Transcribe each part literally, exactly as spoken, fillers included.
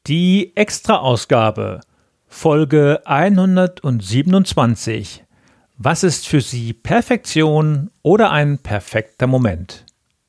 Die Extra-Ausgabe, Folge hundertsiebenundzwanzig. Was ist für Sie Perfektion oder ein perfekter Moment?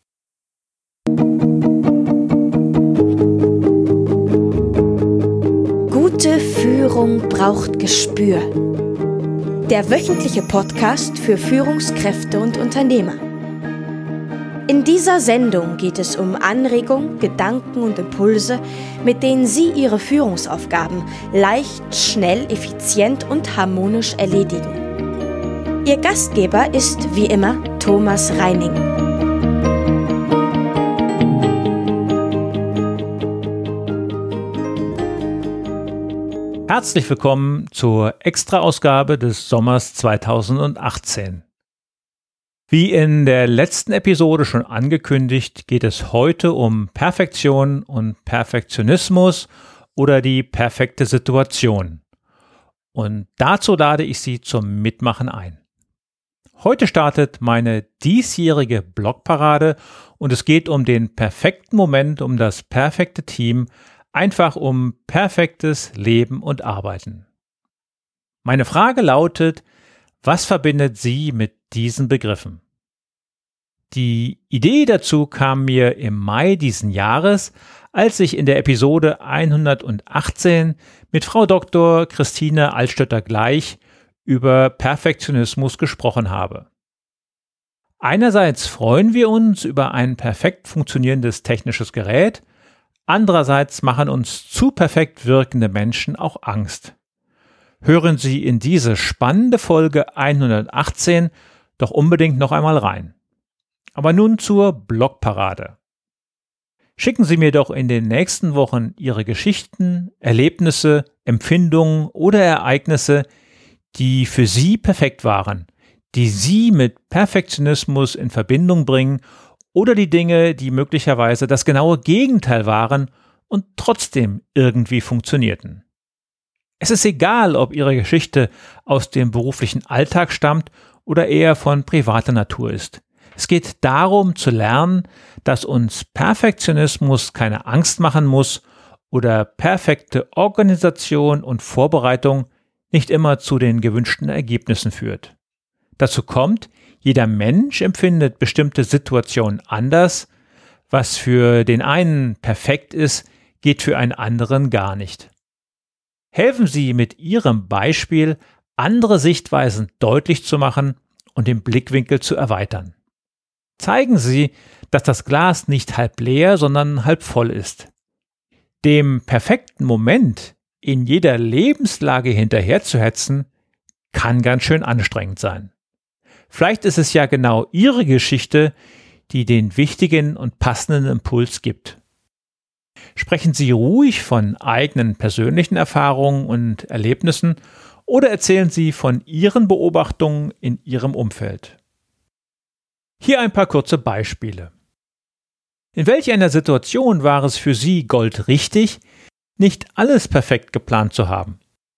Gute Führung braucht Gespür. Der wöchentliche Podcast für Führungskräfte und Unternehmer. In dieser Sendung geht es um Anregungen, Gedanken und Impulse, mit denen Sie Ihre Führungsaufgaben leicht, schnell, effizient und harmonisch erledigen. Ihr Gastgeber ist wie immer Thomas Reining. Herzlich willkommen zur Extra-Ausgabe des Sommers zweitausendachtzehn. Wie in der letzten Episode schon angekündigt, geht es heute um Perfektion und Perfektionismus oder die perfekte Situation. Und dazu lade ich Sie zum Mitmachen ein. Heute startet meine diesjährige Blogparade und es geht um den perfekten Moment, um das perfekte Team, einfach um perfektes Leben und Arbeiten. Meine Frage lautet: Was verbindet Sie mit diesen Begriffen? Die Idee dazu kam mir im Mai diesen Jahres, als ich in der Episode hundertachtzehn mit Frau Doktor Christine Altstötter-Gleich über Perfektionismus gesprochen habe. Einerseits freuen wir uns über ein perfekt funktionierendes technisches Gerät, andererseits machen uns zu perfekt wirkende Menschen auch Angst. Hören Sie in diese spannende Folge hundertachtzehn doch unbedingt noch einmal rein. Aber nun zur Blogparade. Schicken Sie mir doch in den nächsten Wochen Ihre Geschichten, Erlebnisse, Empfindungen oder Ereignisse, die für Sie perfekt waren, die Sie mit Perfektionismus in Verbindung bringen oder die Dinge, die möglicherweise das genaue Gegenteil waren und trotzdem irgendwie funktionierten. Es ist egal, ob Ihre Geschichte aus dem beruflichen Alltag stammt oder eher von privater Natur ist. Es geht darum zu lernen, dass uns Perfektionismus keine Angst machen muss oder perfekte Organisation und Vorbereitung nicht immer zu den gewünschten Ergebnissen führt. Dazu kommt, jeder Mensch empfindet bestimmte Situationen anders. Was für den einen perfekt ist, geht für einen anderen gar nicht. Helfen Sie mit Ihrem Beispiel, andere Sichtweisen deutlich zu machen und den Blickwinkel zu erweitern. Zeigen Sie, dass das Glas nicht halb leer, sondern halb voll ist. Dem perfekten Moment in jeder Lebenslage hinterherzuhetzen, kann ganz schön anstrengend sein. Vielleicht ist es ja genau Ihre Geschichte, die den wichtigen und passenden Impuls gibt. Sprechen Sie ruhig von eigenen persönlichen Erfahrungen und Erlebnissen oder erzählen Sie von Ihren Beobachtungen in Ihrem Umfeld. Hier ein paar kurze Beispiele. In welch einer Situation war es für Sie goldrichtig, nicht alles perfekt geplant zu haben?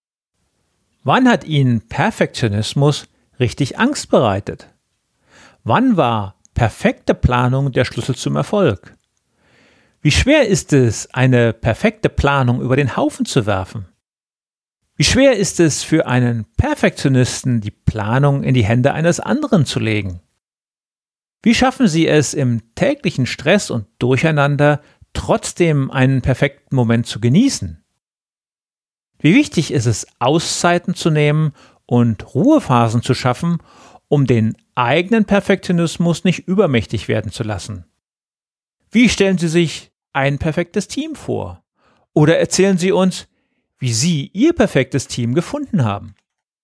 Wann hat Ihnen Perfektionismus richtig Angst bereitet? Wann war perfekte Planung der Schlüssel zum Erfolg? Wie schwer ist es, eine perfekte Planung über den Haufen zu werfen? Wie schwer ist es für einen Perfektionisten, die Planung in die Hände eines anderen zu legen? Wie schaffen Sie es im täglichen Stress und Durcheinander trotzdem einen perfekten Moment zu genießen? Wie wichtig ist es, Auszeiten zu nehmen und Ruhephasen zu schaffen, um den eigenen Perfektionismus nicht übermächtig werden zu lassen? Wie stellen Sie sich ein perfektes Team vor? Oder erzählen Sie uns, wie Sie Ihr perfektes Team gefunden haben?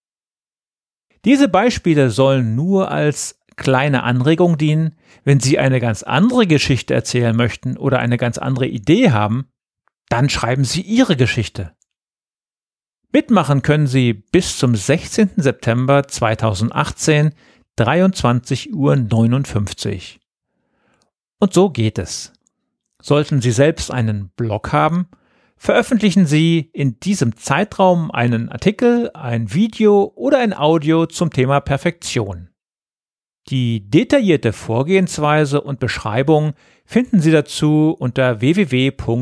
Diese Beispiele sollen nur als kleine Anregung dienen. Wenn Sie eine ganz andere Geschichte erzählen möchten oder eine ganz andere Idee haben, dann schreiben Sie Ihre Geschichte. Mitmachen können Sie bis zum sechzehnten September zweitausendachtzehn, dreiundzwanzig Uhr neunundfünfzig. Und so geht es. Sollten Sie selbst einen Blog haben, veröffentlichen Sie in diesem Zeitraum einen Artikel, ein Video oder ein Audio zum Thema Perfektion. Die detaillierte Vorgehensweise und Beschreibung finden Sie dazu unter w w w punkt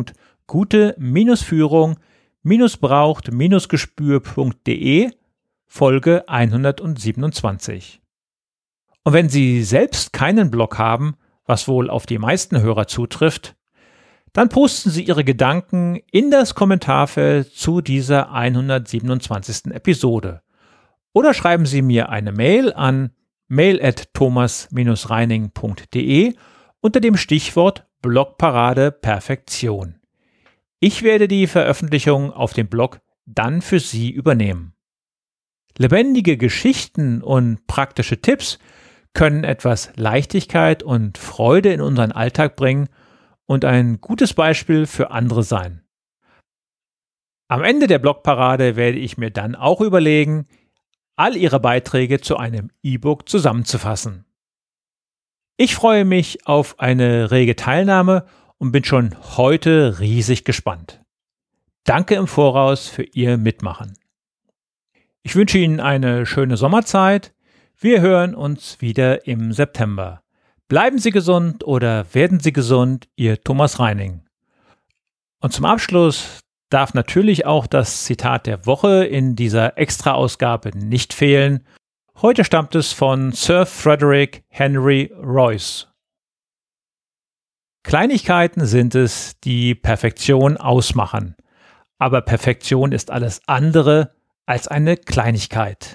gute-führung-braucht-gespür.de Folge hundertsiebenundzwanzig. Und wenn Sie selbst keinen Blog haben, was wohl auf die meisten Hörer zutrifft, dann posten Sie Ihre Gedanken in das Kommentarfeld zu dieser hundertsiebenundzwanzigsten Episode. Oder schreiben Sie mir eine Mail an mail at thomas dash reining punkt de unter dem Stichwort Blogparade Perfektion. Ich werde die Veröffentlichung auf dem Blog dann für Sie übernehmen. Lebendige Geschichten und praktische Tipps können etwas Leichtigkeit und Freude in unseren Alltag bringen und ein gutes Beispiel für andere sein. Am Ende der Blogparade werde ich mir dann auch überlegen, all Ihre Beiträge zu einem E-Book zusammenzufassen. Ich freue mich auf eine rege Teilnahme und bin schon heute riesig gespannt. Danke im Voraus für Ihr Mitmachen. Ich wünsche Ihnen eine schöne Sommerzeit. Wir hören uns wieder im September. Bleiben Sie gesund oder werden Sie gesund, Ihr Thomas Reining. Und zum Abschluss darf natürlich auch das Zitat der Woche in dieser Extra-Ausgabe nicht fehlen. Heute stammt es von Sir Frederick Henry Royce. Kleinigkeiten sind es, die Perfektion ausmachen. Aber Perfektion ist alles andere als eine Kleinigkeit.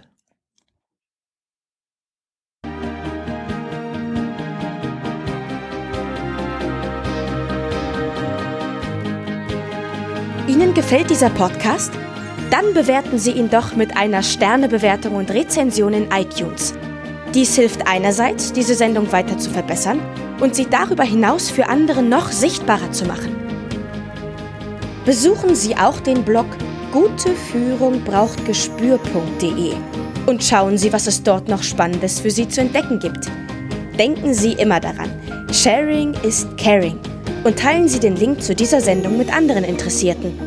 Ihnen gefällt dieser Podcast? Dann bewerten Sie ihn doch mit einer Sternebewertung und Rezension in iTunes. Dies hilft einerseits, diese Sendung weiter zu verbessern und sie darüber hinaus für andere noch sichtbarer zu machen. Besuchen Sie auch den Blog gute führung braucht gespür punkt de und schauen Sie, was es dort noch Spannendes für Sie zu entdecken gibt. Denken Sie immer daran, Sharing ist Caring und teilen Sie den Link zu dieser Sendung mit anderen Interessierten.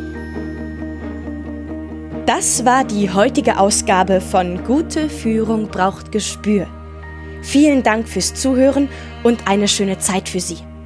Das war die heutige Ausgabe von Gute Führung braucht Gespür. Vielen Dank fürs Zuhören und eine schöne Zeit für Sie.